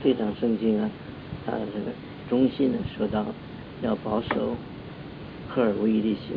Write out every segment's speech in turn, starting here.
这章圣经啊，它这个中心呢说到要保守合而为一的心，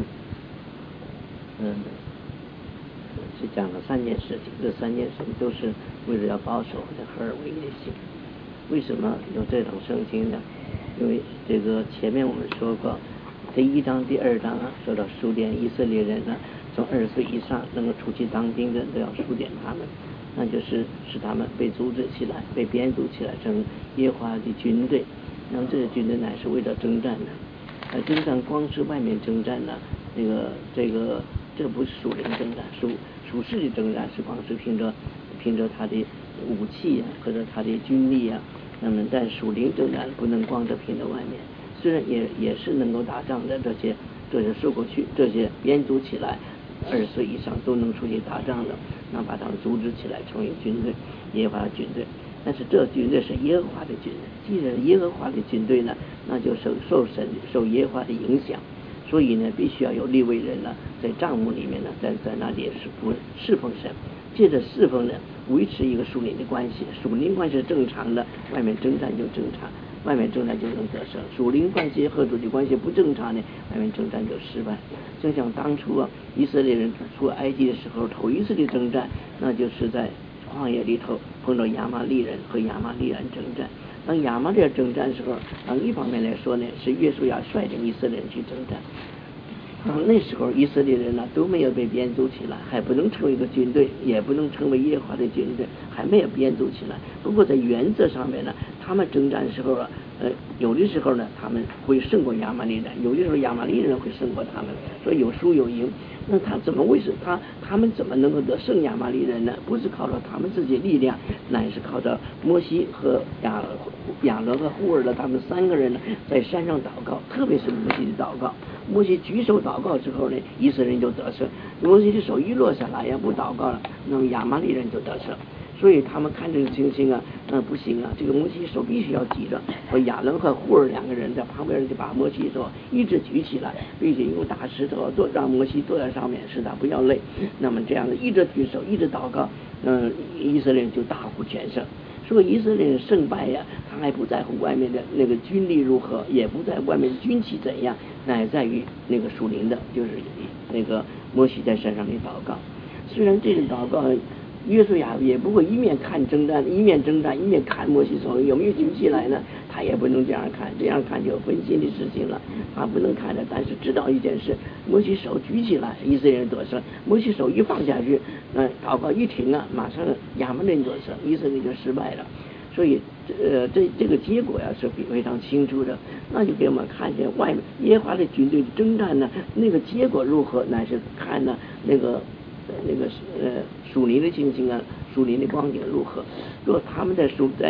是讲了3件事情，这3件事情都是为了要保守这合而为一的心。为什么有这种圣经呢？因为这个前面我们说过，第1章、第2章啊，说到数点以色列人呢，从20岁以上能够出去当兵的都要数点他们，那就是使他们被组织起来，被编组起来成耶和华的军队。那么这个军队乃是为了征战的，征战光是外面征战呢，这不是属灵征战，属世的征战是光是凭着他的武器啊，或者他的军力啊。那么但属灵征战不能光着凭着外面，虽然也是能够打仗的，这些受过去，这些编组起来20岁以上都能出去打仗的，那把他们组织起来成为军队，耶和华军队。但是这军队是耶和华的军队，既然耶和华的军队呢，那就受耶和华的影响，所以呢，必须要有利未人呢，在帐幕里面呢，在那里侍奉神，借着侍奉呢，维持一个属灵的关系。属灵关系是正常的，外面征战就正常，外面征战就能得胜。属灵关系和主的关系不正常呢，外面征战就失败。就像当初啊，以色列人出埃及的时候，头一次的征战，那就是在旷野里头碰到亚玛力人和亚玛力人征战。当亚玛力人征战的时候，一方面来说呢，是约书亚率领以色列人去征战。那时候以色列人呢都没有被编组起来，还不能成为一个军队，也不能成为耶和华的军队，还没有编组起来。不过在原则上面呢，他们征战的时候啊，有的时候呢他们会胜过亚玛力人，有的时候亚玛力人会胜过他们，所以有输有赢。那他们怎么能够得胜亚玛力人呢？不是靠着他们自己力量，乃是靠着摩西和亚伦和户尔的他们3个人呢，在山上祷告，特别是摩西的祷告。摩西举手祷告之后呢，以色列人就得胜。摩西的手一落下来，也不祷告了，那么亚玛力人就得胜。所以他们看这个情形啊，不行啊，这个摩西手必须要举着。和亚伦和户尔2个人在旁边就把摩西手一直举起来，并且用大石头让摩西坐在上面，使他不要累。那么这样的一直举手，一直祷告，以色列人就大获全胜。所以以色列人胜败呀，他还不在乎外面的那个军力如何，也不在外面的军旗怎样，乃在于那个属灵的，就是那个摩西在山上里祷告。虽然这个祷告约书亚也不会一面征战一面看摩西手有没有举起来呢，他也不能这样看，这样看就有分心的事情了，他不能看着。但是知道一件事，摩西手举起来，以色列人得胜；摩西手一放下去，祷告一停啊，马上亚玛力人得胜，以色列就失败了。所以这个结果呀是非常清楚的，那就给我们看见外面耶和华的军队征战呢，那个结果如何，乃是看呢那个属灵的情形啊，属灵的光景如何。若他们在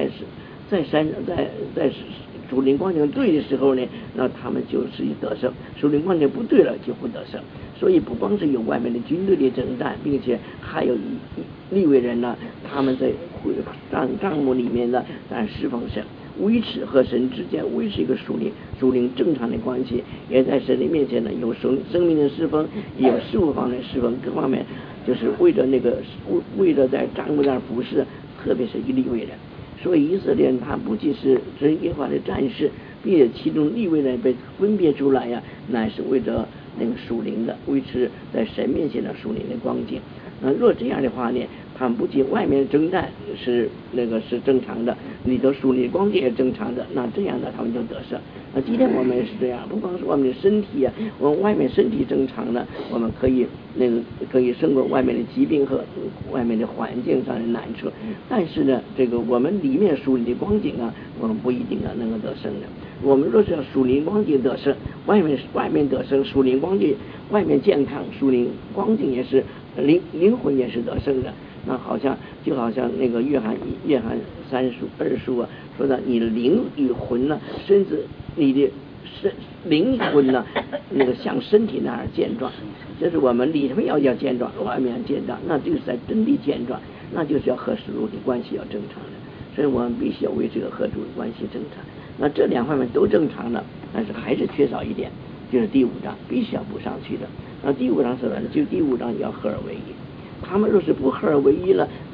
属灵光景对的时候呢，那他们就是得胜；属灵光景不对了就不得胜。所以不光是有外面的军队的征战，并且还有利未人呢，他们在帐幕里面呢，在侍奉神，维持和神之间维持一个属灵正常的关系，也在神的面前呢，有生命的侍奉，也有事物方面的侍奉，各方面就是为了在帐幕上服侍，特别是利未人。所以以色列人他不仅是真耶和华的战士，并且其中利未人被分别出来呀，乃是为着那个属灵的，维持在神面前的属灵的光景。若这样的话呢，他们不仅外面征战是正常的，里头属灵光景也正常的，那这样的他们就得胜。今天我们也是这样，不光是我们的身体啊，我们外面身体正常的，我们可以胜过外面的疾病和外面的环境上的难处。但是呢，这个我们里面属灵的光景啊，我们不一定能够得胜的。我们若是要属灵光景得胜，外面得胜，属灵光景外面健康，属灵光景也是灵魂也是得胜的。那就好像那个约翰3书2书啊，说的你灵与魂呢，甚至你的灵魂呢，那个像身体那样健壮，就是我们里面要健壮，外面要健壮，那就是在真理健壮，那就是要和属灵的关系要正常的。所以我们必须要为这个和主的关系正常。那这2方面都正常的，但是还是缺少一点，就是第5章必须要补上去的。那第5章说的就第5章要合而为一。他们若是不合而为一了，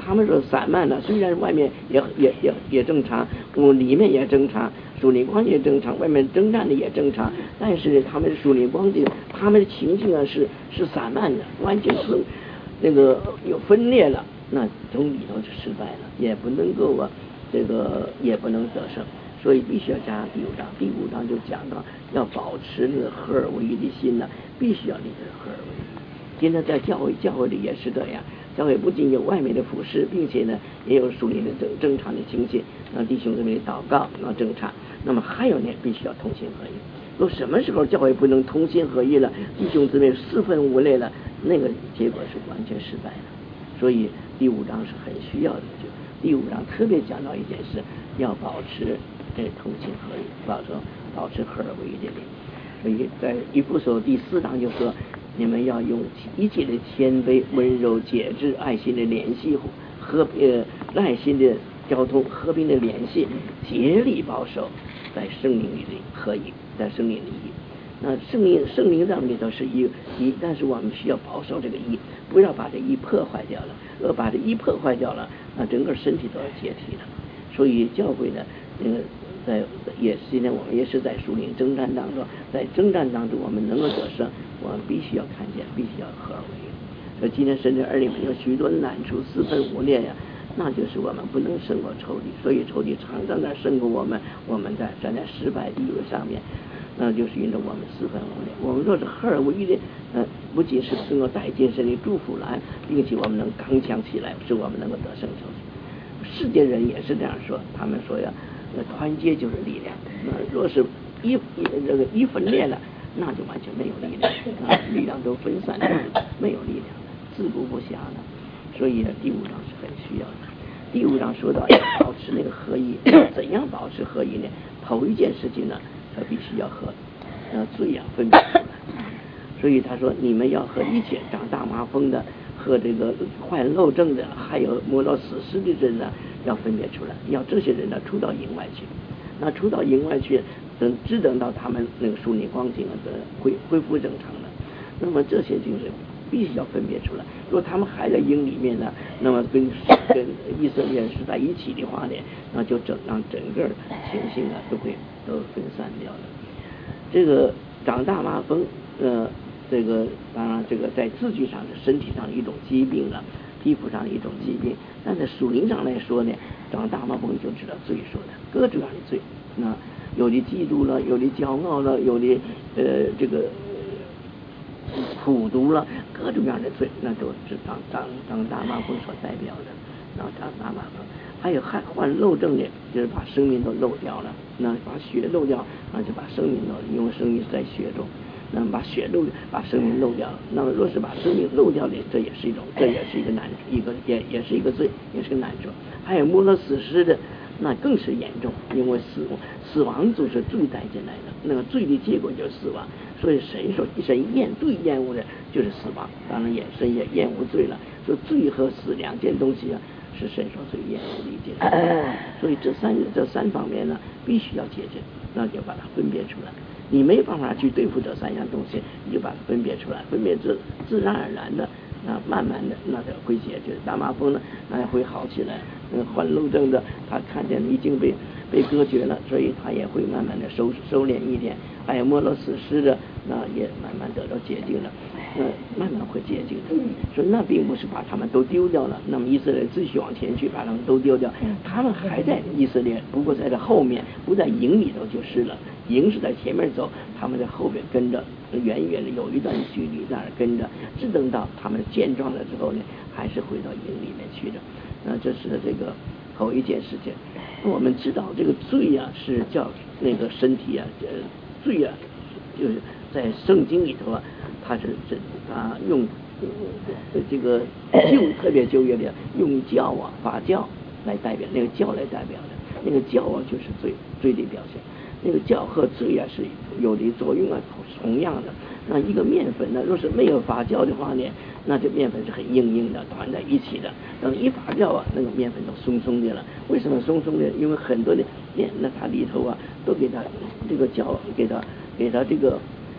他们说散漫了，虽然外面也正常，里面也正常，属灵光也正常，外面征战的也正常，但是他们属灵光景，他们的情境啊是散漫的，完全是那个有分裂了，那从里头就失败了，也不能够也不能得胜。所以必须要加上第5章，第5章就讲到要保持那个合而为一的心呢，必须要立志合而为一。今天在教会里也是这样，教会不仅有外面的服饰，并且呢也有属灵的正常的情形，让弟兄姊妹祷告，让正常。那么还有呢，必须要同心合一。说什么时候教会不能同心合一了，弟兄姊妹四分五裂了，那个结果是完全失败了。所以第5章是很需要的，就第5章特别讲到一件事，要保持同心合一，保持合而为一的灵。所以在以弗所第4章就说，你们要用一切的谦卑、温柔、节制、爱心的联系耐心的交通、和平的联系，竭力保守在圣灵里的合一，在圣灵里一。那圣灵上里头是一，但是我们需要保守这个一，不要把这一破坏掉了。把这一破坏掉了，那整个身体都要解体了。所以教会呢，今天我们也是在属灵征战当中，在征战当中我们能够得胜，我们必须要看见，必须要合而为一。所以今天神的儿女们有许多难处，四分五裂呀，那就是我们不能胜过仇敌，所以仇敌常常在胜过我们在站在失败地位上面，那就是因着我们四分五裂。我们若是合而为一的，不仅是能够带进神的祝福来，并且我们能刚强起来，使我们能够得胜仇敌。世界人也是这样说，他们说呀，团结就是力量。若是一分裂了，那就完全没有力量，力量都分散了，没有力量，自顾不暇了。所以第5章是很需要的。第5章说到要保持那个合一，怎样保持合一呢？头一件事情呢，他必须要和罪分别出来。所以他说，你们要和一切长大麻风的，和这个患漏症的，还有摸到死尸的人呢，要分别出来，要这些人呢出到营外去。那出到营外去，只等到他们那个属灵光景恢复正常了。那么这些就是必须要分别出来。如果他们还在营里面呢，那么跟以色列人是在一起的话呢，那就让整个情形啊都分散掉了。这个长大麻风，这个当然这个在字句上是身体上的一种疾病了，皮肤上的一种疾病，但在属灵上来说呢，长大麻风就知道罪说的各种样的罪，那有的嫉妒了，有的骄傲了，有的这个苦毒了，各种各样的罪，那都是长大麻风所代表的。然后长大麻风，还有患漏症的，就是把生命都漏掉了，那把血漏掉，那就把生命漏，因为生命是在血中，那么把生命漏掉了。那么若是把生命漏掉的，这也是一个难，也是一个罪，也是个难处。还有摸了死尸的，那更是严重，因为死亡就是罪带进来的，那个罪的结果就是死亡。所以神说，最厌恶的就是死亡，当然神也厌恶罪了。说罪和死两件东西啊，是神说最厌恶的一件事。所以这三方面呢，必须要解决，那就把它分别出来。你没办法去对付这3样东西，你就把它分别出来，分别自然而然的，慢慢的那就会解决。大麻风呢，那会好起来。患漏症的，他看见已经被隔绝了，所以他也会慢慢的收敛一点。还有摸了死尸的，那也慢慢得到洁净了，慢慢会洁净的。所以那并不是把他们都丢掉了，那么以色列继续往前去把他们都丢掉，他们还在以色列，不过在这后面，不在营里头就是了。营是在前面走，他们在后边跟着，远远的有一段距离在那跟着，只等到他们健壮了之后呢，还是回到营里面去的。那这是这个头一件事情。我们知道这个罪啊是叫那个身体啊，罪啊就是在圣经里头啊，它是用这个特别旧约的用教啊法教来代表，那个教来代表的，那个教啊就是罪的表现。那个教和罪啊是有的作用啊，同样的。那一个面粉呢，若是没有发酵的话呢，那这面粉是很硬的，团在一起的。等一发酵啊，那个面粉都松松的了。为什么松松的？因为很多的面，那它里头啊都给它这个酵，给它这个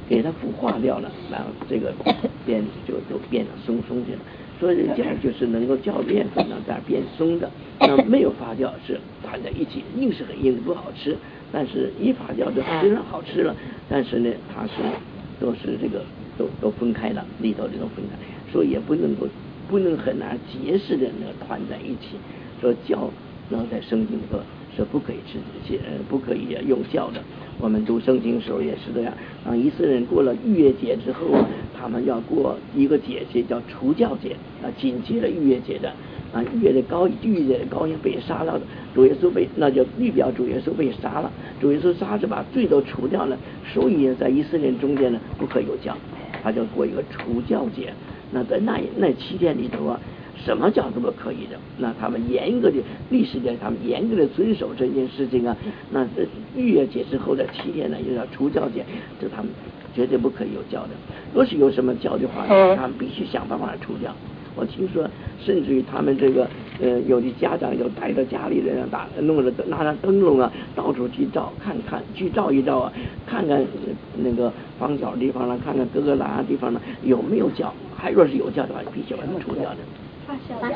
给它腐化掉了，然后这个变就变得松去了。所以酵就是能够叫面粉呢在变松的，那没有发酵是团在一起，硬是很硬不好吃，但是一发酵就虽然好吃了，但是呢它是都是这个都分开了，里头这种分开，所以也不能很难结实的那个团在一起。说酵呢在圣经里头是不可以不可以用酵的。我们读圣经的时候也是这样，以色列人过了逾越节之后他们要过一个节气叫除酵节，紧接着逾越节的逾越的羔羊被杀了，主耶稣那就预表主耶稣被杀了，主耶稣杀是把罪都除掉了，所以在以色列人中间呢不可有酵，他就过一个除酵节。那在那7天里头什么叫这么可以的？那他们严格的历史界，他们严格的遵守这件事情那这逾越节之后的7天呢，又叫除酵节，这他们绝对不可以有酵的。若是有什么酵的话，他们必须想办法除掉。我听说，甚至于他们这个有的家长就带着家里人弄着拿着灯笼到处去照去照一照看看那个房角地方看看各个栏地方有没有酵，还若是有酵的话，必须把它除掉的。 发酵，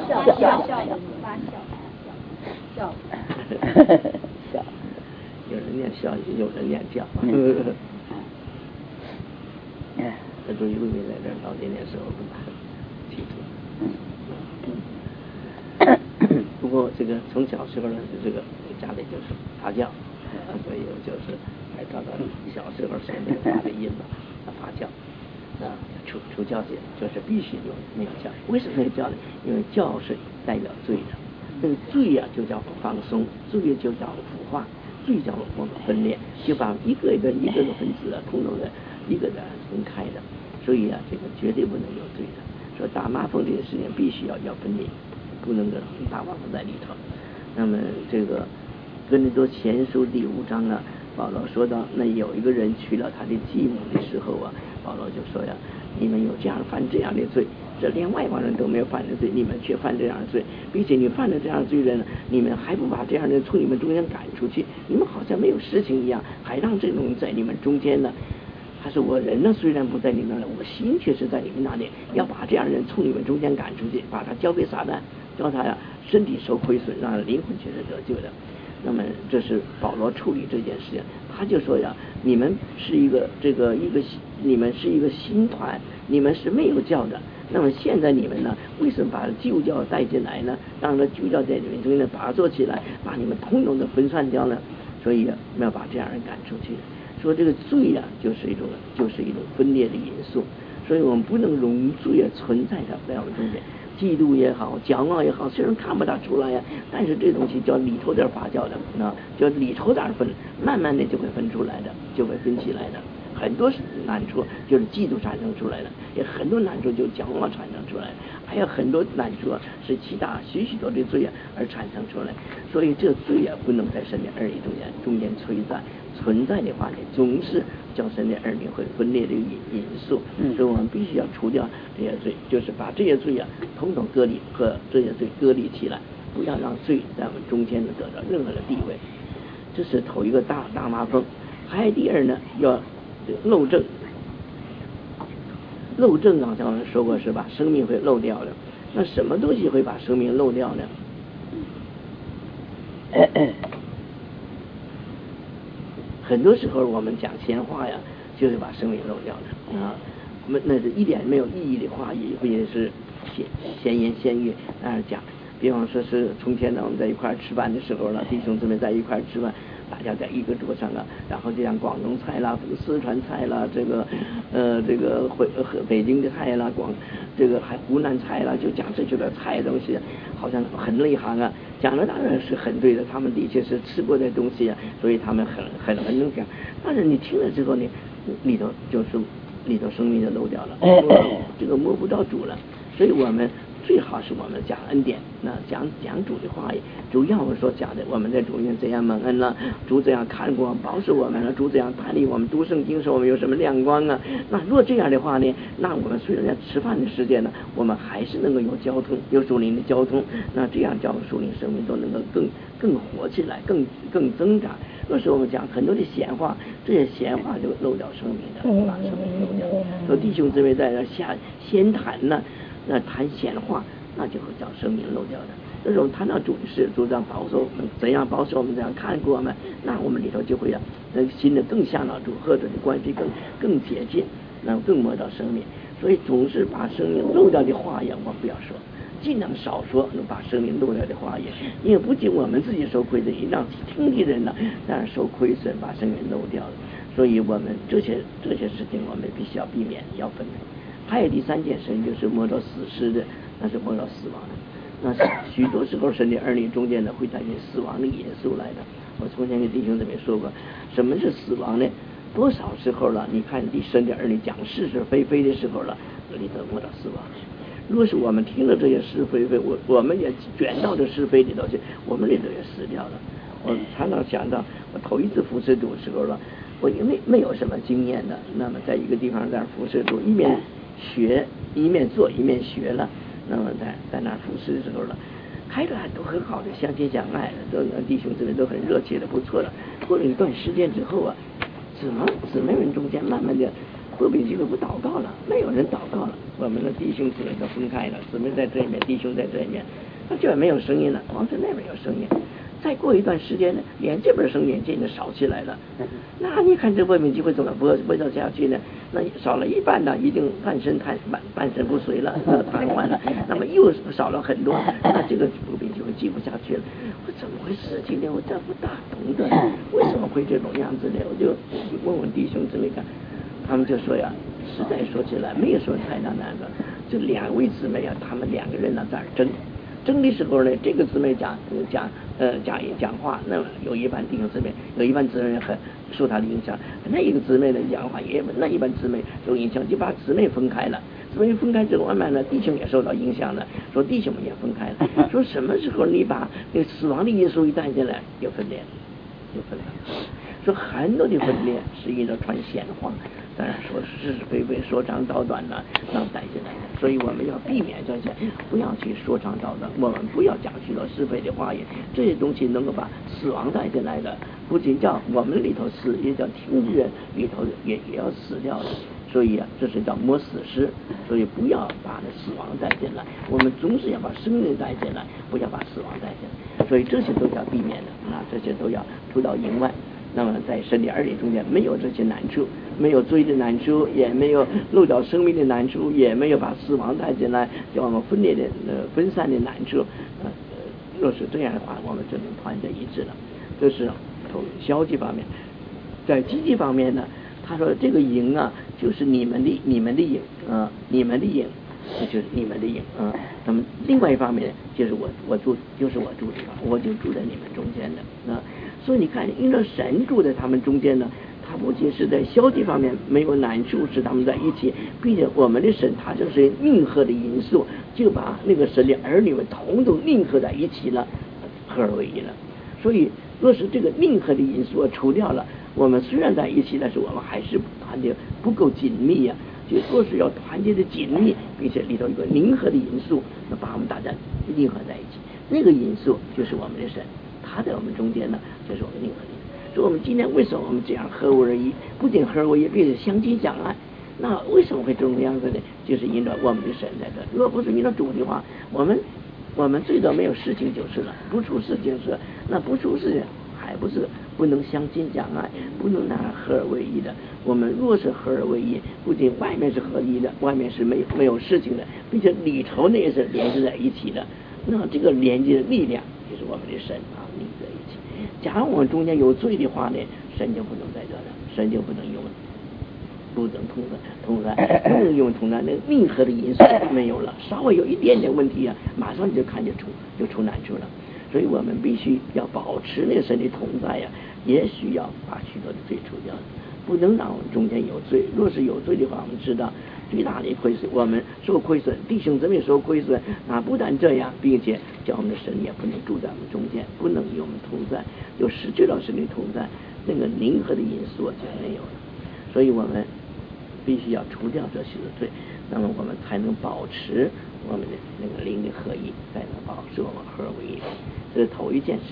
有人念笑，有人念教。这注意录音在这儿老点时候不大清楚。不过这个从小时候呢，这个家里就是发酵，所以就是还找到小时候学那个发的音发酵。除酵节就是必须有那个酵，为什么那个酵呢？因为酵是代表罪的，那个罪就叫放松，罪就叫腐化，罪叫我们分裂，就把一个分子统统的一个的分开的，所以这个绝对不能有罪的。说大麻风这个事情必须要分裂，不能够大麻风在里头。那么这个哥林多前书第5章保罗说到，那有一个人娶了他的继母的时候保罗就说你们有犯这样的罪，这连外邦人都没有犯的罪，你们却犯这样的罪，并且你犯了这样的罪人，你们还不把这样的人从你们中间赶出去，你们好像没有事情一样，还让这种人在你们中间呢。他说我人虽然不在你们那里，我心却是在你们那里，要把这样的人从你们中间赶出去，把他交给撒旦，叫他身体受亏损，让灵魂却是得救的。那么这是保罗处理这件事情，他就说你们是你们是一个新团，你们是没有教的。那么现在你们呢，为什么把旧教带进来呢？让这旧教在你们中间拔做起来，把你们通通的分散掉呢？所以要把这样人赶出去。说这个罪就是一种分裂的因素，所以我们不能容罪存在在我们中间。嫉妒也好，骄傲也好，虽然看不大出来但是这东西叫里头点发酵的叫里头点分，慢慢的就会分出来的，就会分起来的。很多难处就是嫉妒产生出来的，也很多难处就是骄傲产生出来的，还有很多难处是其他许多的罪而产生出来。所以这罪不能在神的儿女中间存在的话呢，总是叫神的儿女会分裂的因素。所以我们必须要除掉这些罪，就是把这些罪统统隔离，和这些罪隔离起来，不要让罪在我们中间得到任何的地位。这是头一个大麻风。还有第二呢，要漏正。漏正刚才我们说过是吧？生命会漏掉的。那什么东西会把生命漏掉呢？很多时候我们讲闲话就会把生命漏掉的那是一点没有意义的话语，或者是闲言闲语讲。比方说是从前我们在一块吃饭的时候弟兄姊妹在一块吃饭，大家在一个桌上然后就像广东菜啦、四川菜啦，这个北京的菜啦，这个还湖南菜啦，就讲这些的菜东西，好像很内行讲的当然是很对的，他们的确是吃过的东西所以他们很能讲。但是你听了之后呢，里头生命就漏掉了，这个摸不到主了。所以我们最好是我们讲恩典，讲主的话语，主要我所讲的，我们在主院怎样蒙恩了，主怎样看过保守我们了，主怎样带领我们读圣经时我们有什么亮光那如果这样的话呢，那我们虽然在吃饭的时间我们还是能够有交通，有属灵的交通，那这样叫属灵生命都能够更活起来，更增长。 有时候我们讲很多的闲话，这些闲话就漏掉生命的，把生命漏掉。说弟兄姊妹在那闲谈呢，那谈闲话，那就会将生命漏掉的。这种谈到主的事，主张保守，怎样保守我们，怎样看顾我们，那我们里头就会心里更向到主，和主的关系更接近，那更摸到生命。所以总是把生命漏掉的话也我们不要说，尽量少说能把生命漏掉的话也，因为不仅我们自己受亏损，也让听的人呢当然受亏损，把生命漏掉了。所以我们这些事情我们必须要避免，要分开。还有第三件事就是摸到死尸的，那是摸到死亡的。那许多时候神的儿女中间呢会带进死亡的因素来的。我从前跟弟兄姊妹说过，什么是死亡呢？多少时候了？你看神的儿女讲是是非非的时候了，里头摸到死亡。如果是我们听了这些是非非，我们也卷到这是非里头去，我们里头也死掉了。我常常想到我头一次服侍主的时候了，我因为没有什么经验的，那么在一个地方在那服侍主，一面学一面做一面学了，那么在那服侍的时候了，开始都很好的相亲相爱，都弟兄姊妹都很热切的，不错的。过了一段时间之后啊，姊妹们中间慢慢的后边几个不祷告了，没有人祷告了，我们的弟兄姊妹都分开了，姊妹在这一面，弟兄在这一面，那这边没有声音了，光是那边有声音。再过一段时间呢，连这边声音渐渐少起来了。那你看这外面机会怎么播到下去呢？那少了一半呢，已经半身不遂了，瘫痪了。那么又少了很多，那这个福音就会记不下去了。我怎么回事？今天我这不大懂的，为什么会这种样子呢？我就问弟兄姊妹看，他们就说呀，实在说起来没有说太难的，这两位姊妹啊，他们两个人呢在那争的时候呢，这个姊妹讲话，那有一半弟兄姊妹，有一半姊妹很受他的影响，那一个姊妹的讲话也那一半姊妹受影响，就把姊妹分开了。姊妹分开之后，慢慢的弟兄也受到影响了，说弟兄们也分开了。说什么时候你把那个死亡的因素一带进来，就分裂。说很多的分裂是因着传闲话，当然说是是非非、说长道短呢，让带进来的。所以我们要避免这些，不要去说长道短，我们不要讲许多是非的话语，这些东西能够把死亡带进来的，不仅叫我们里头死，也叫听的人里头也要死掉的。所以啊，这是叫摸死尸，所以不要把那死亡带进来，我们总是要把生命带进来，不要把死亡带进来。所以这些都要避免的啊，这些都要出到营外。那么在神的儿女中间没有这些难处，没有罪的难处，也没有漏掉生命的难处，也没有把死亡带进来，叫我们分散的难处。若是这样的话，我们就能团结一致了。这是从消极方面。在积极方面呢，他说这个营啊，就是你们的营啊，你们的营，这就是你们的营啊。那么另外一方面就是我住的地方，我就住在你们中间的啊。所以你看，因着神住在他们中间呢，他不仅是在消极方面没有难处使他们在一起，并且我们的神他就是宁合的因素，就把那个神的儿女们统统宁合在一起了，合而为一了。所以若是这个宁合的因素除掉了，我们虽然在一起，但是我们还是团结不够紧密呀。就若是要团结的紧密，并且里头有个宁合的因素，那把我们大家宁合在一起，那个因素就是我们的神。他在我们中间呢，就是我们宁合的。所以我们今天为什么我们这样合而为一？不仅合而为一，并且相亲相爱。那为什么会这种样子呢？就是因着我们的神在这。如果不是因着主的话，我们最多没有事情就是了，不出事情是，那不出事情还不是不能相亲相爱，不能拿合而为一的。我们若是合而为一，不仅外面是合一的，外面是没有事情的，并且里头呢也是连接在一起的。那这个连接的力量就是我们的神啊，连在一起。假如我们中间有罪的话呢，神就不能在这了，神就不能用同在，不能用同在，那任何的因素没有了，稍微有一点点问题啊，马上就看就出难处了。所以我们必须要保持那个神的同在呀，也需要把许多的罪除掉，不能让我们中间有罪。若是有罪的话，我们知道最大的亏损，我们受亏损，弟兄姊妹受亏损啊！不但这样，并且叫我们的神也不能住在我们中间，不能与我们同在，就失去了神的同在，那个灵和的因素就没有了。所以我们必须要除掉这些的罪，那么我们才能保持我们的那个灵的合一，才能保持我们合而为一。这是头一件事情。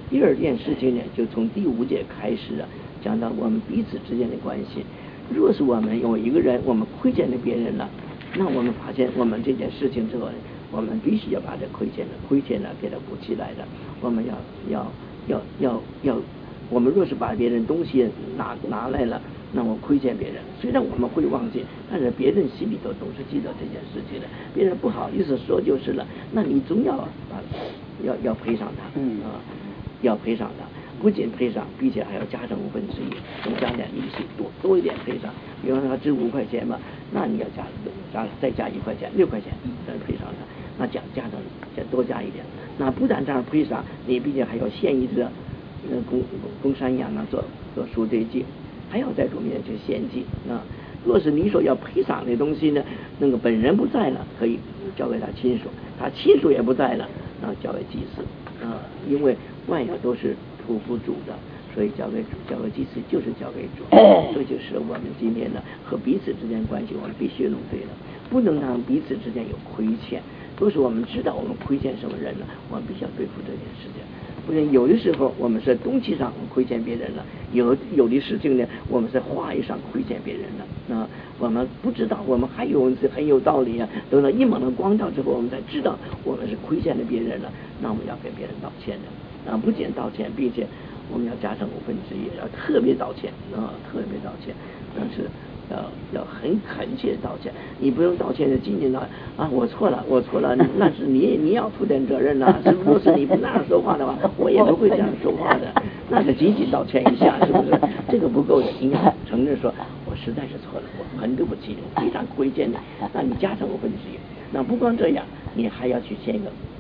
第二件事情呢，就从第5节开始讲到我们彼此之间的关系。若是我们有一个人我们亏欠了别人了，那我们发现我们这件事情之后呢，我们必须要把这亏欠了给他补起来的。我们要我们若是把别人东西拿来了，那我亏欠别人，虽然我们会忘记，但是别人心里头总是记得这件事情的。别人不好意思说就是了，那你总要赔偿他，要赔偿他，不仅赔偿，并且还要加上1/5，增加点利息，多一点赔偿。比方说他值5块钱嘛，那你要再加1块钱，6块钱再赔偿他，那加上再多加一点。那不但这样赔偿，你并且还要献一只公山羊做赎罪祭，还要在主面前献祭啊。若是你说要赔偿的东西呢，那个本人不在了，可以交给他亲属，他亲属也不在了，然后交给祭司啊。因为万有都是托付主的，所以交给祭司就是交给主。这就是我们今天的和彼此之间关系，我们必须弄对了，不能让彼此之间有亏欠。都是我们知道我们亏欠什么人了，我们必须要对付这件事情。不然有的时候我们是东西上亏欠别人了，有的事情呢，我们是话语上亏欠别人了。我们不知道，我们还有很有道理等到一猛的光照之后，我们才知道我们是亏欠了别人了，那我们要给别人道歉的。不仅道歉，并且我们要加上1/5，要特别道歉特别道歉，但是要很恳切的道歉。你不用道歉的仅仅的我错了，那是你要负点责任是不是？如果是你不那样说话的话，我也不会这样说话的。那是仅仅道歉一下，是不是？这个不够的，应该承认说我实在是错了，我很对不起，我非常亏欠的。那你加上1/5，那不光这样，你还要去献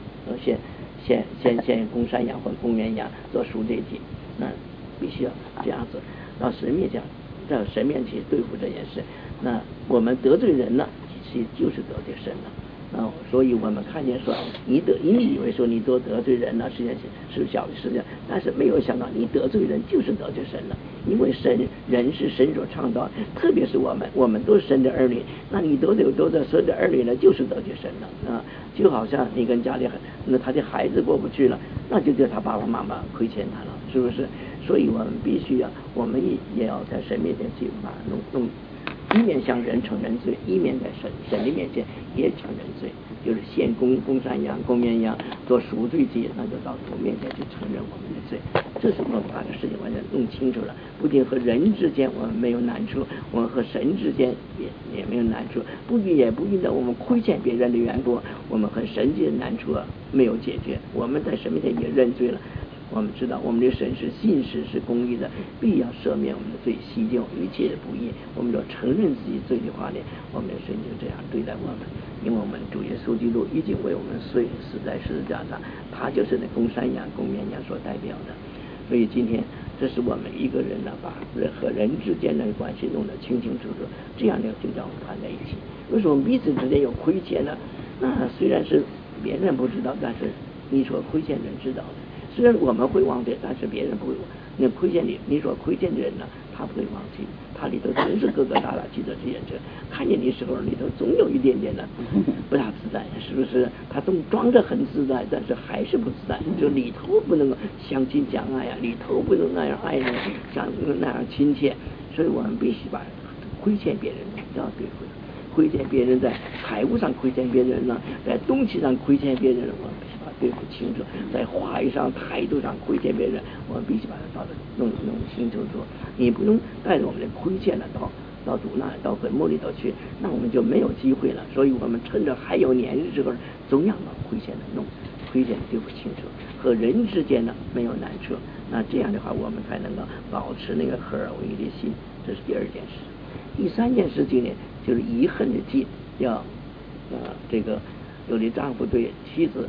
公山羊或公绵羊做赎罪祭，那必须要这样子到神面前，在神面前对付这件事。那我们得罪人了，其实就是得罪神了。所以我们看见说你以为说你都得罪人了，实际上是小的事情，但是没有想到你得罪人就是得罪神了。因为人是神所创造，特别是我们都是神的儿女，那你得罪神的儿女呢，就是得罪神了就好像你跟家里他的孩子过不去了，那就叫他爸爸妈妈亏欠他了，是不是？所以我们必须我们也要在神面前去把弄一面向人承认罪，一面在神的面前也承认罪，就是献公山羊、公绵羊做赎罪祭，那就到主面前去承认我们的罪。这是我们把这事情完全弄清楚了。不仅和人之间我们没有难处，我们和神之间也没有难处。也不因为我们亏欠别人的缘故，我们和神之间的难处没有解决。我们在神面前也认罪了。我们知道我们的神是信实是公义的，必要赦免我们的罪，洗净一切的不义。我们要承认自己罪的话呢，我们的神就这样对待我们。因为我们主耶稣基督已经为我们死在十字架上，他就是那公山羊、公绵羊所代表的。所以今天这是我们一个人把人和人之间的关系弄得清清楚楚，这样就叫我们团在一起。为什么彼此之间有亏欠呢？那虽然是别人不知道，但是你所亏欠人知道的。虽然我们会忘记，但是别人不会。那亏欠你所亏欠的人呢，他不会忘记，他里头总是疙疙瘩瘩记得这些事。看见你时候里头总有一点点的不大自在，是不是？他总装着很自在，但是还是不自在，就里头不能够相亲相爱里头不能那样爱人，像那样亲切。所以我们必须把亏欠别人要对付。亏欠别人，在财务上亏欠别人了，在东西上亏欠别人了，我们必须把它对付清楚。在话语上、态度上亏欠别人，我们必须把它弄清楚。你不能带着我们的亏欠了到主那到坟墓里头去，那我们就没有机会了。所以我们趁着还有年日之后，总要把亏欠的对付清楚，和人之间呢没有难处。那这样的话，我们才能够保持那个合而为一的心。这是第二件事。第三件事情呢，就是遗恨的记，要这个有的丈夫对妻子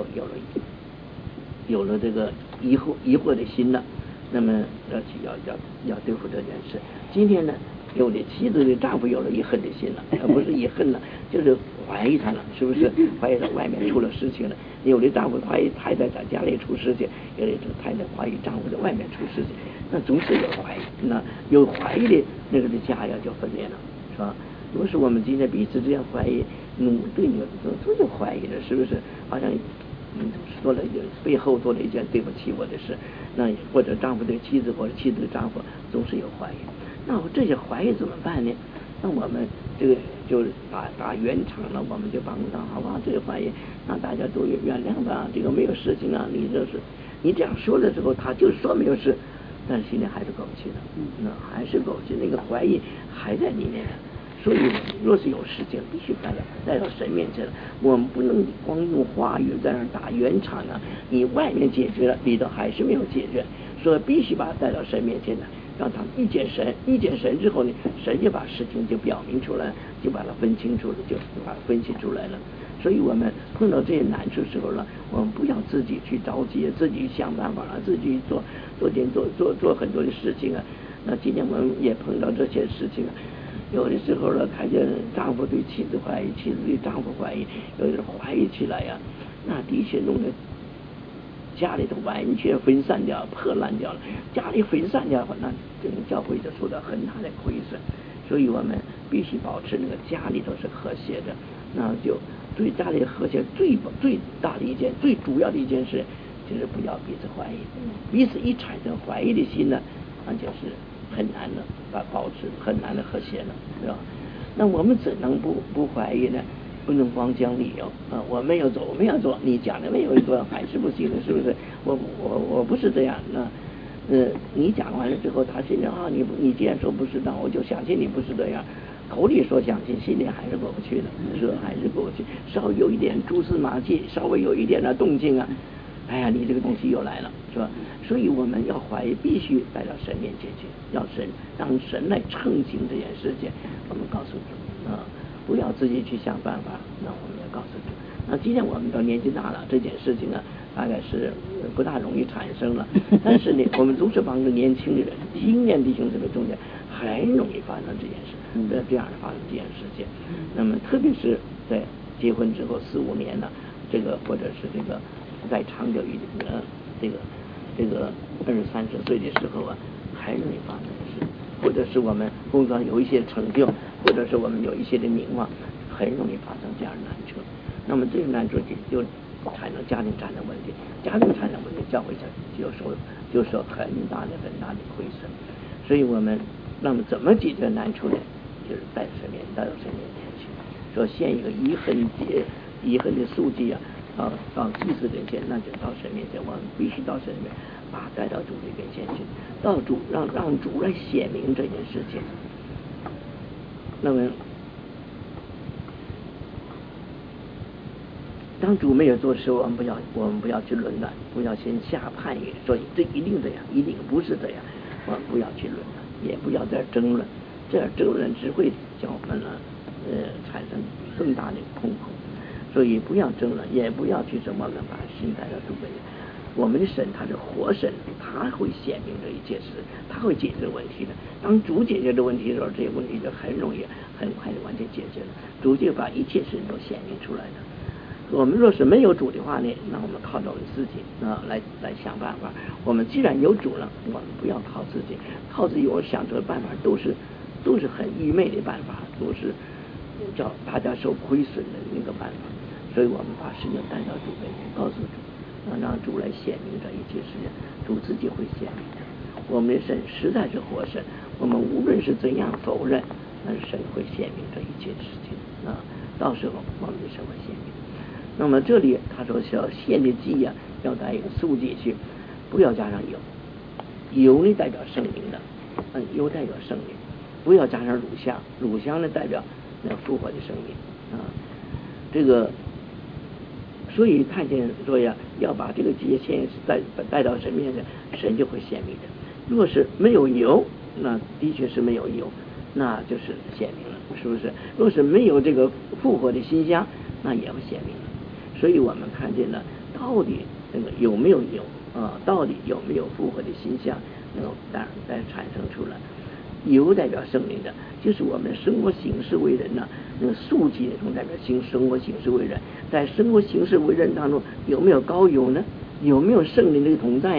有了这个疑惑的心了，那么要对付这件事。今天呢，有的妻子对丈夫有了遗恨的心了，而不是遗恨了，就是怀疑他了，是不是？怀疑他外面出了事情了。有的丈夫怀疑太太在家里出事情，有的太太怀疑丈夫在外面出事情，那总是有怀疑。那有怀疑的那个的家就分裂了，是吧？如果是我们今天彼此之间怀疑，对你总有怀疑的，是不是？好像做了背后做了一件对不起我的事，那或者丈夫对妻子或者妻子对丈夫总是有怀疑，那这些怀疑怎么办呢？那我们这个就打圆场了，我们就帮他，好吧？这个怀疑，那大家都原谅吧，这个没有事情啊，你这样说的时候，他就说没有事，但是心里还是过不去的，那还是过不去，那个怀疑还在里面。所以若是有事情必须带到神面前了，我们不能光用话语在那打圆场啊，你外面解决了，里头还是没有解决，所以必须把它带到神面前的，让他们遇见神之后呢，神就把事情就表明出来，就把它分清楚了，就把它分析出来了。所以我们碰到这些难处时候了，我们不要自己去着急，自己想办法了，自己做很多的事情啊。那今天我们也碰到这些事情啊，有的时候呢，看见丈夫对妻子怀疑，妻子对丈夫怀疑，有人怀疑起来呀，那的确弄得家里头完全分散掉，破烂掉了。家里分散掉，那这个教会就受到很大的亏损。所以我们必须保持那个家里头是和谐的，那就对家里和谐最大的最主要的一件事，就是不要彼此怀疑。彼此一产生怀疑的心呢，那就是很难的保持很难的和谐了，是吧？那我们怎能不怀疑呢？不能光讲理由啊，我没有做，你讲的没有做还是不行的，是不是？我不是这样，那你讲完了之后，他心里啊，你既然说不是，那我就相信你不是这样。口里说相信，心里还是过不去的，是还是过不去。稍微有一点蛛丝马迹，稍微有一点的动静啊，哎呀，你这个东西又来了，是吧？所以我们要怀疑，必须带到神面前去，让神来澄清这件事情。我们告诉主啊，不要自己去想办法。那我们要告诉主。那今天我们都年纪大了，这件事情啊，大概是不大容易产生了。但是呢，我们总是帮助年轻人、青年弟兄姊妹中间很容易发生这件事，这样的发生这件事情。那么特别是在结婚之后4、5年了，这个或者是这个再长久一点的这个20、30岁的时候啊，很容易发生的事，或者是我们工作上有一些成就，或者是我们有一些的名望，很容易发生这样的难处。那么这个难处就产生家庭产生问题，家庭产生问题，教会就受很大的亏损。所以我们那么怎么解决难处呢？就是带到神面前去，说献一个遗恨的赎祭啊，到祭司面前，那就到神面前，我们必须到神面前，把它带到主的面前去，到主让主来显明这件事情。那么当主没有做时候，我们不要去论断，不要先下判语，说这一定这样，一定不是这样，我们不要去论断，也不要再争论，这样争论只会叫我们产生更大的痛苦。所以不要争论，也不要去什么呢，把心带到主面前。我们的神他是活神，他会显明这一切事，他会解决问题的。当主解决这问题的时候，这些问题就很容易很快的完全解决了。主就把一切事都显明出来的。我们若是没有主的话呢，那我们靠着我们自己来想办法。我们既然有主了，我们不要靠自己，靠自己我想出的办法都是很愚昧的办法，都是叫大家受亏损的那个办法。所以我们把事情带到主面前，告诉主，让主来显明这一切事情，主自己会显明的。我们的神实在是活神，我们无论是怎样否认，但是神会显明这一切事情啊。到时候我们的神会显明。那么这里他说是要献的祭呀，要带一个素祭去，不要加上油，油呢代表圣灵的，油代表圣灵，不要加上乳香呢代表那复活的生命啊。这个所以看见说呀，要把这个祭献带到神面前，神就会显明的。若是没有油，那的确是没有油，那就是显明了，是不是？若是没有这个复活的馨香，那也会显明了。所以我们看见了到底这个有没有油啊？到底有没有复活的馨香，能够再产生出来。油代表圣灵的，就是我们生活行事为人呢，那个素祭中代表生活行事为人，在生活行事为人当中有没有膏油呢？有没有圣灵的同在呢？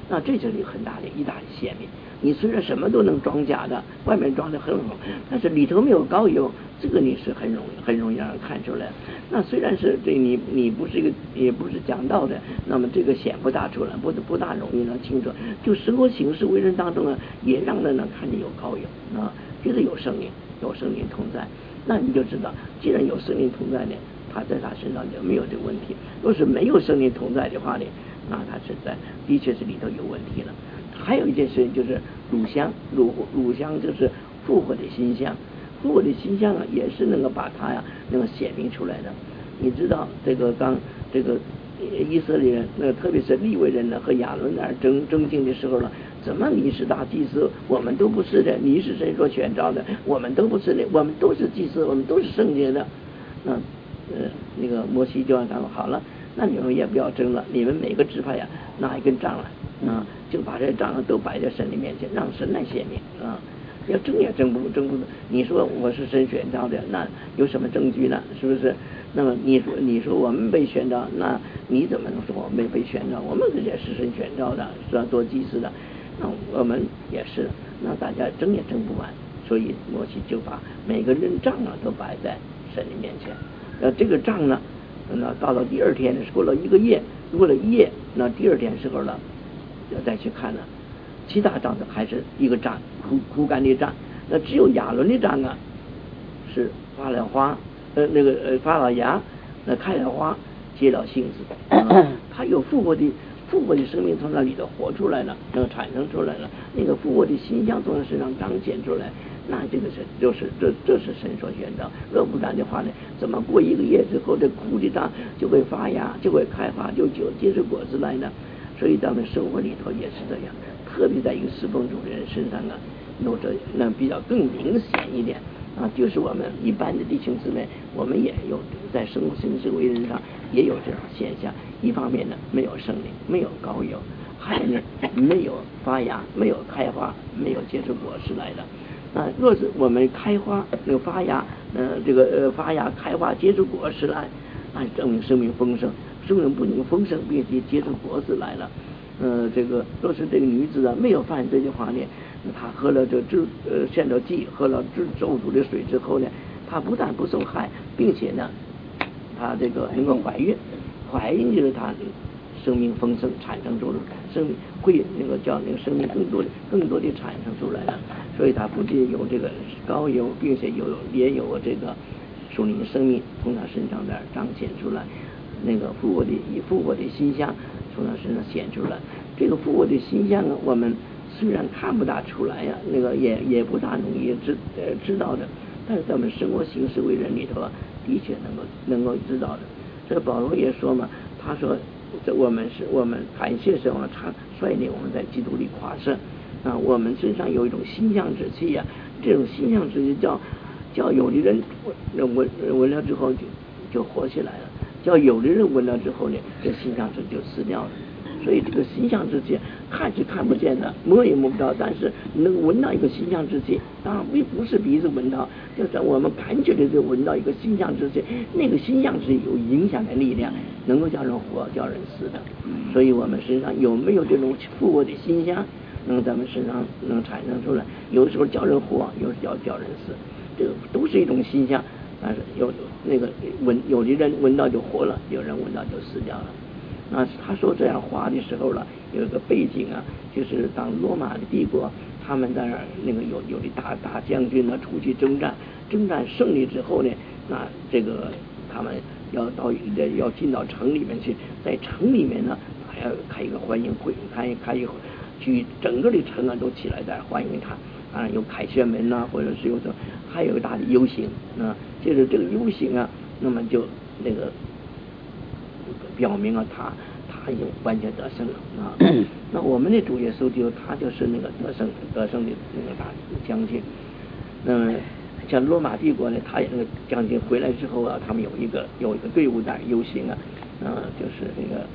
那这就是很大的一大的显明。你虽然什么都能装假的，外面装的很好，但是里头没有高油，这个你是很容易让人看出来。那虽然是对你不是一个也不是讲道的，那么这个显不大出来，不大容易能清楚。就生活形式为人当中也让人能看见有高油啊，觉得有圣灵同在，那你就知道，既然有圣灵同在呢，他在他身上就没有这个问题。若是没有圣灵同在的话呢，那他实在的确是里头有问题了。还有一件事情就是乳香就是复活的馨香，复活的馨香也是能够把它能够显明出来的。你知道这个当这个以色列人特别是利未人和亚伦争竞的时候怎么你是大祭司，我们都不是的，你是谁所选召的，我们都不是的，我们都是祭司，我们都是圣洁的。那个摩西就让他们好了，那你们也不要争了，你们每个支派拿一根杖来就把这杖都摆在神的面前，让神来显明要争也争不住。你说我是神选召的，那有什么证据呢？是不是？那么你说我们被选召，那你怎么能说我们被选召？我们也是神选召的，是要做祭司的，那我们也是，那大家争也争不完。所以摩西就把每个人杖都摆在神的面前。这个杖呢，那到了第二天过了一夜，那第二天时候了，就再去看了，其他杖子还是一个杖，枯干的杖。那只有亚伦的杖是发了花，发了芽，开了花，结了杏子，它有复活的生命从那里头活出来了，产生出来了，那个复活的馨香从他身上彰显出来。那这个这是神所选召。若不然的话呢，怎么过一个月之后，这枯的杖就会发芽，就会开花，就结出果子来呢？所以咱们生活里头也是这样，特别在一个侍奉主的人身上有着那比较更明显一点就是我们一般的弟兄姊妹，我们也有在生活行事为人上也有这种现象。一方面呢，没有圣灵，没有高油；还有呢，没有发芽，没有开花，没有结出果实来的。若是我们开花发芽，发芽开花结出果实来，那证明生命丰盛。生命不仅丰盛，并且结出果子来了。若是这个女子没有犯罪的话呢，她喝了献了祭，喝了咒诅的水之后呢，她不但不受害，并且呢，她这个能够怀孕就是她生命丰盛产生出生命会叫生命更多的产生出来了。所以她不仅有这个高油，并且也有这个属灵生命从她身上彰显出来。那个复活的馨香从他身上显出来。这个复活的馨香我们虽然看不大出来也不大容易知道的，但是在我们生活行事为人里头的确能够知道的。这保罗也说嘛，他说我们感谢神率领我们在基督里夸胜我们身上有一种馨香之气这种馨香之气叫有的人闻了之后就活起来了，叫有的人闻了之后呢，这馨香之气就死掉了。所以这个馨香之气看是看不见的，摸也摸不到，但是能闻到一个馨香之气，当然不是鼻子闻到，就是我们感觉的就闻到一个馨香之气，那个馨香之气有影响的力量，能够叫人活，叫人死的。所以我们身上有没有这种复活的馨香，能咱们身上能产生出来？有的时候叫人活，有时候叫人死，这个都是一种馨香。但是有的人闻到就活了，有人闻到就死掉了。他说这样话的时候有一个背景就是当罗马的帝国他们在那个有的大将军出去征战胜利之后呢，那这个他们要进到城里面去，在城里面呢还要开一个欢迎会，开一会去整个的城都起来在欢迎他有凯旋门或者是还有个大的游行就是这个游行那么就那个表明他已经完全得胜了那我们的主耶稣他就是那个得胜的那个大将军。像罗马帝国呢，他也那个将军回来之后他们有一个队伍在游行就是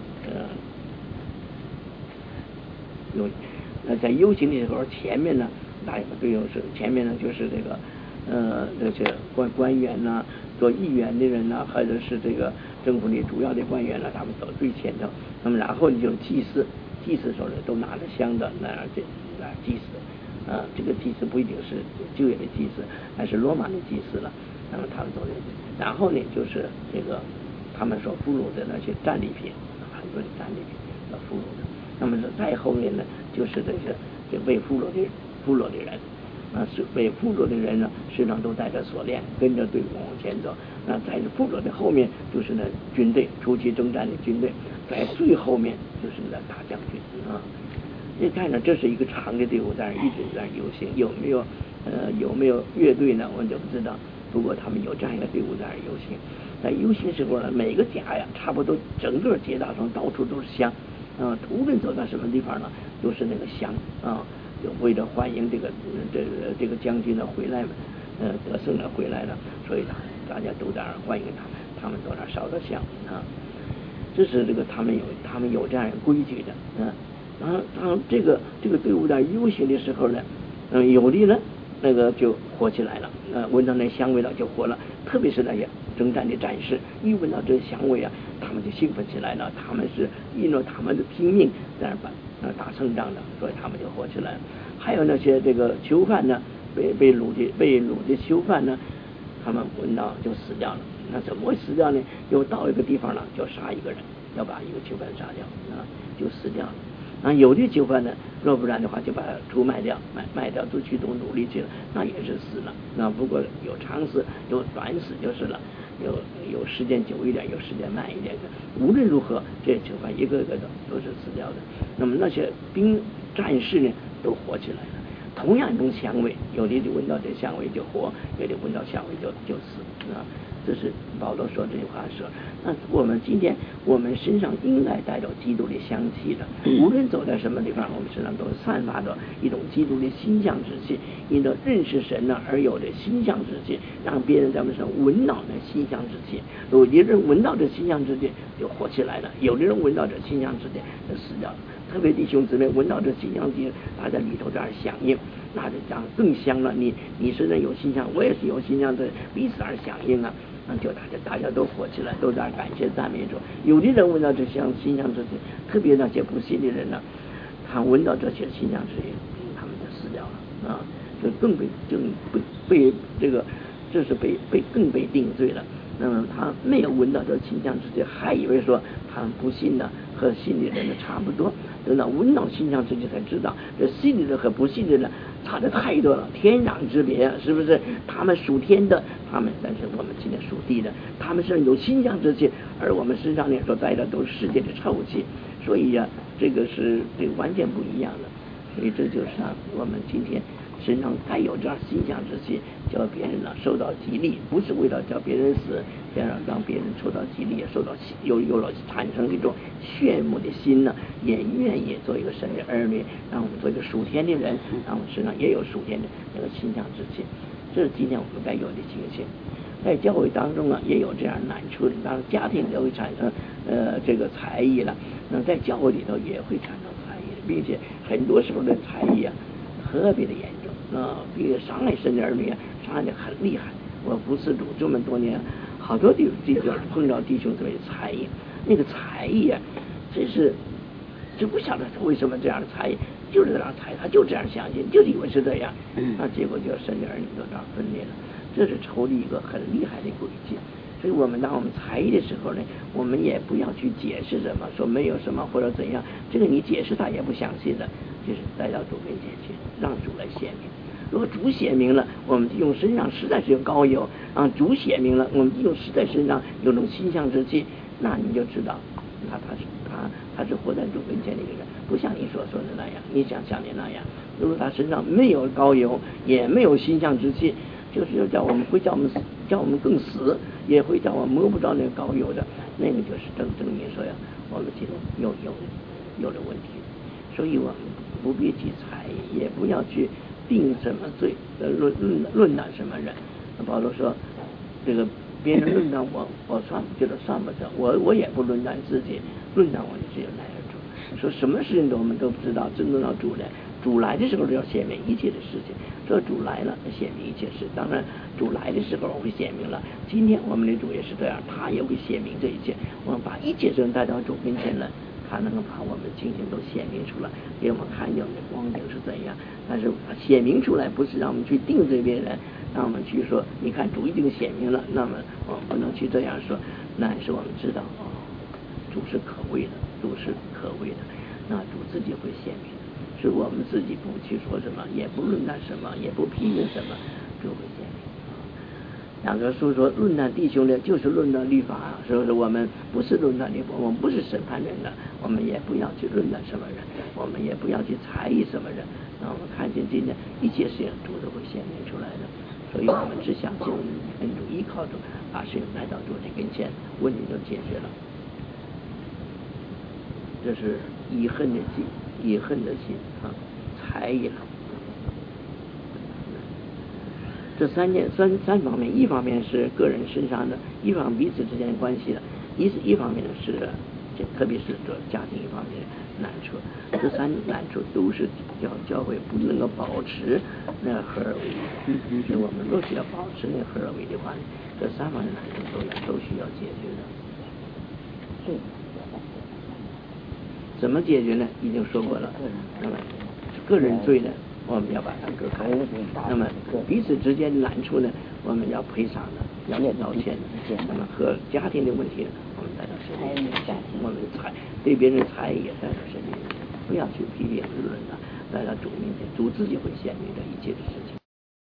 那个在游行的时候，前面呢哪有个队伍是前面呢就是这个那些官员做议员的人或者是这个政府的主要的官员他们走最前头。那么然后就是祭司祭祀的时候呢，都拿着香的那样祭祀。这个祭祀不一定是旧约的祭祀，还是罗马的祭祀了。那么他们都然后呢，就是这个他们所俘虏的那些战利品，很多的战利品要俘虏的。那么再后面呢，就是这被俘虏的人。是被俘虏的人呢，身上都带着锁链，跟着队伍往前走。在俘虏的后面就是呢军队，出去征战的军队，在最后面就是那大将军你看呢，这是一个长的队伍在那一直在那游行，有没有乐队呢？我就不知道。不过他们有这样一个队伍在那游行，在游行时候呢，每个家呀，差不多整个街道上到处都是香无论走到什么地方呢，都是那个香就为了欢迎这个将军的回来嘛，得胜的回来了，所以大家都在那欢迎他们都在那烧着香这是这个他们有这样一个规矩的然后这个队伍在游行的时候呢，有的呢那个就火起来了，闻到那香味了就火了，特别是那些征战的战士，一闻到这香味他们就兴奋起来了，他们是因为他们的拼命在那打胜仗的，所以他们就火起来了。还有那些这个囚犯呢，被掳的囚犯呢，他们闻到就死掉了。那怎么会死掉呢？又到一个地方了，就杀一个人，要把一个囚犯杀掉就死掉了。有的囚犯呢，若不然的话就把他出卖掉，卖掉都去做奴隶去了，那也是死了。不过有长死有短死就是了，有时间久一点，有时间慢一点的。无论如何，这些囚犯一个个的都是死掉的。那么那些战士呢，都活起来了。同样一种香味，有的就闻到这香味就活，有的闻到香味就死这是保罗说这句话说，那我们今天我们身上应该带着基督的香气的，无论走在什么地方，我们身上都散发着一种基督的馨香之气，因着认识神而有的馨香之气，让别人在我们身上闻到那馨香之气。有的人闻到这馨香之气就活起来了，有的人闻到这馨香之气就死掉了。特别弟兄姊妹闻到这馨香之气，大家里头这样响应，那就这样更香了。你身上有馨香，我也是有馨香的，彼此而响应就大家都活起来，都在感谢赞美主。有的人闻到这馨香之气，特别那些不信的人呢，他闻到这些馨香之气，他们就死掉了就更被这个，这是更被定罪了。那么他没有闻到这馨香之气，还以为说他们不信呢，和信的人呢差不多。等到闻到馨香之气才知道，这信的人和不信的人差的太多了，天壤之别是不是？他们属天的，但是我们今天属地的，他们身上有馨香之气，而我们身上呢所带的都是世界的臭气，所以这个完全不一样的。所以这就是我们今天身上带有这样馨香之气，叫别人受到激励，不是为了叫别人死，让别人受到激励，也受到有了产生一种羡慕的心也愿意做一个神的儿女，让我们做一个属天的人，让我们身上也有属天的那个馨香之气。这是今天我们该有的情形。在教会当中也有这样难处的，当然家庭都会产生这个才艺了，那在教会里头也会产生才艺的，并且很多时候的才艺特别的严重比如伤害神的儿女伤害的很厉害。我服侍主这么多年，好多地方碰到弟兄姊妹的才艺，那个才艺就不晓得为什么这样的才艺，就是这样才，他就这样相信，就以为是这样，那结果就神的儿女都这样分裂了。这是仇敌一个很厉害的诡计。所以当我们才艺的时候呢，我们也不要去解释什么，说没有什么或者怎样，这个你解释他也不相信的，就是带到主面前去，让主来显明。如果主显明了，我们用身上实在是有膏油主显明了，我们用实在身上有种馨香之气，那你就知道他是活在主面前的一个人，不像你所说的那样，你想象的那样。如果他身上没有膏油，也没有馨香之气，就是叫我们更死，也会叫我们摸不着那个膏油的，那个就是证明说我们其中有了问题。所以我们不必去猜，也不要去定什么罪，论断什么人。保罗说，这个别人论断我觉得算不着，我也不论断自己，论断我的只有乃而主。说什么事情我们都不知道，真正到主来的时候就要显明一切的事情。说主来了，显明一切事。当然，主来的时候会显明了。今天我们的主也是这样，他也会显明这一切。我们把一切事带到主面前来， 他能够把我们的情形都显明出来，给我们看见我们的光景是怎样。但是显明出来不是让我们去定罪别人，让我们去说你看主已经显明了，那么我们不能去这样说，那是我们知道主是可畏的，主是可畏的，那主自己会显明的，是我们自己不去说什么，也不论断什么，也不批评什么，就会显明。两个书说论断弟兄的，就是论断律法，所以说我们不是论断律法，我们不是审判人的，我们也不要去论断什么人，我们也不要去猜疑什么人。那我们看见今天一切事情主都会显明出来的，所以我们只相信我们跟主依靠主，把事情来到主的跟前，问题就解决了。这是以恨的心，以恨的心猜疑了。这三方面，一方面是个人身上的，一方面彼此之间的关系的，一方面是特别是这家庭一方面的难处，这三难处都是教会不能够保持那合而为一。所以我们若是要保持那合而为一的话，这三方面难处都需要解决的。怎么解决呢？已经说过了。那么个人罪呢，我们要把它割开。那么彼此之间的难处呢，我们要赔偿的，要道歉的。那么和家庭的问题呢，我们带到神面前，我们对别人的猜疑也带到神面前，不要去批评论的，带到主面前，主自己会显明这一切的事情。